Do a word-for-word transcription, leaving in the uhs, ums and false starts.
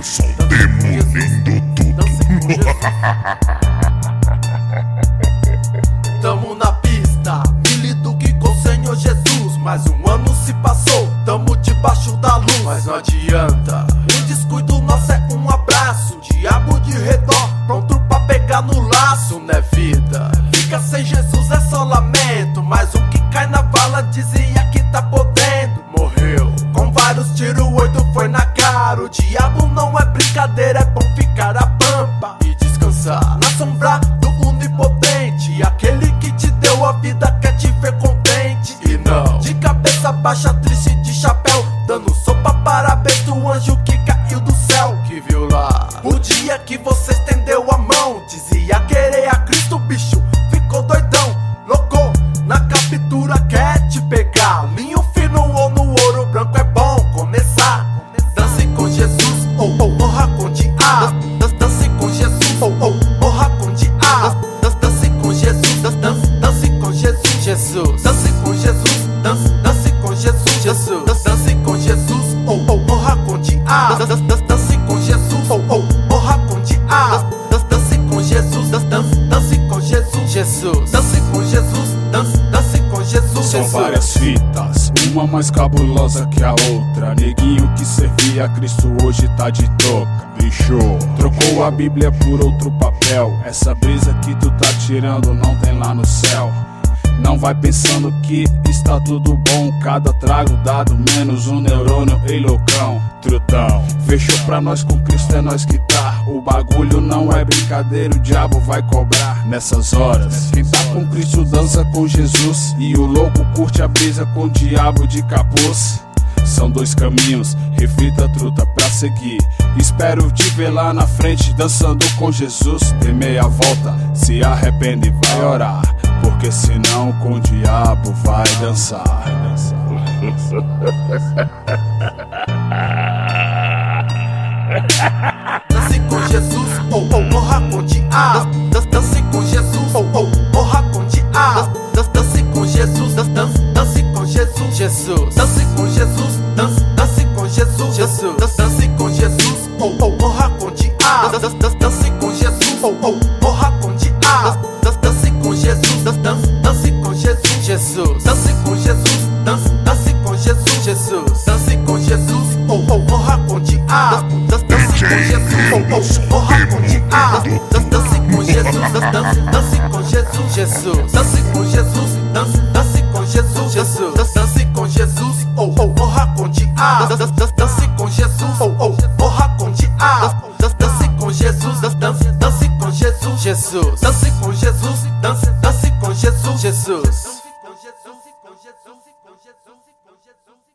Anderson demolindo tudo. Tamo na pista, Billy Duke com o Senhor Jesus. Mais um ano se passou, tamo debaixo da luz. Mas não adianta, um descuido nosso é um abraço. Diabo de redor, pronto pra pegar no laço, né vida? Fica sem Jesus é só lamento, mas o que cai na vala dizia que tá podendo. Morreu, com vários tiros, oito foi na cara. O diabo não é brincadeira, é bom ficar a pampa e descansar na sombra do onipotente. Aquele que te deu a vida quer te ver contente. E não de cabeça baixa, triste de chapéu, dando sopa parabéns do anjo que caiu do céu. Que viu lá o dia que você estendeu a mão, dizia querer a Cristo, bicho ficou doidão. Louco na captura, quer te pegar. Linho fino ou no ouro branco é bom começar. Dance com Jesus, ou oh, oh, morra com diabo. Dance com Jesus, ou oh, oh, morra com diabo. Dance com Jesus, dance, dance com Jesus. Jesus, dance com Jesus, dance, dance com Jesus. Jesus, dance com Jesus, ou oh, oh, morra com diabo. Dance com Jesus, ou oh, oh, morra com diabo. Dance com Jesus, dance, dance com Jesus. Jesus, dance com Jesus, dance, dance com Jesus. São várias fitas, uma mais cabulosa que a outra. Neguinho que servia a Cristo hoje tá de toca. Bicho, trocou a Bíblia por outro papel. Essa brisa que tu tá tirando não tem lá no céu. Não vai pensando que está tudo bom. Cada trago dado menos um neurônio, ei loucão. Trutão, fechou pra nós com Cristo, é nós que tá. O bagulho não é brincadeira, o diabo vai cobrar nessas horas. Quem tá com Cristo dança com Jesus, e o louco curte a brisa com o diabo de capuz. São dois caminhos, reflita truta pra seguir. Espero te ver lá na frente dançando com Jesus. Dê meia volta, se arrepende e vai orar, porque senão com o diabo vai dançar. Dance com Jesus, ou oh, oh, morra com diabo. Dance com Jesus, ou oh, oh, morra com diabo. Dance com Jesus, dance, dance com Jesus. Jesus, dance com Jesus, dance, dance com Jesus. Jesus, dance com Jesus, ou oh, oh, morra com diabo. Dance com Jesus, ou oh, oh, morra com diabo. Dance com Jesus, dance, dance com Jesus. Jesus, dance com Jesus, dance, dance com Jesus. Jesus, dance com Jesus, ou oh, oh, morra com diabo. Dance com Jesus, ou oh, morra com diabo. Dance com Jesus, dance, dance com Jesus. Jesus, dance com Jesus, dance, dance com Jesus. Jesus, dance com Jesus, ou oh, morra com diabo. Dance com Jesus, ou oh, morra com diabo. Dance com Jesus, dance, dance com Jesus. Jesus, dance com Jesus, dance, dance com Jesus. Jesus.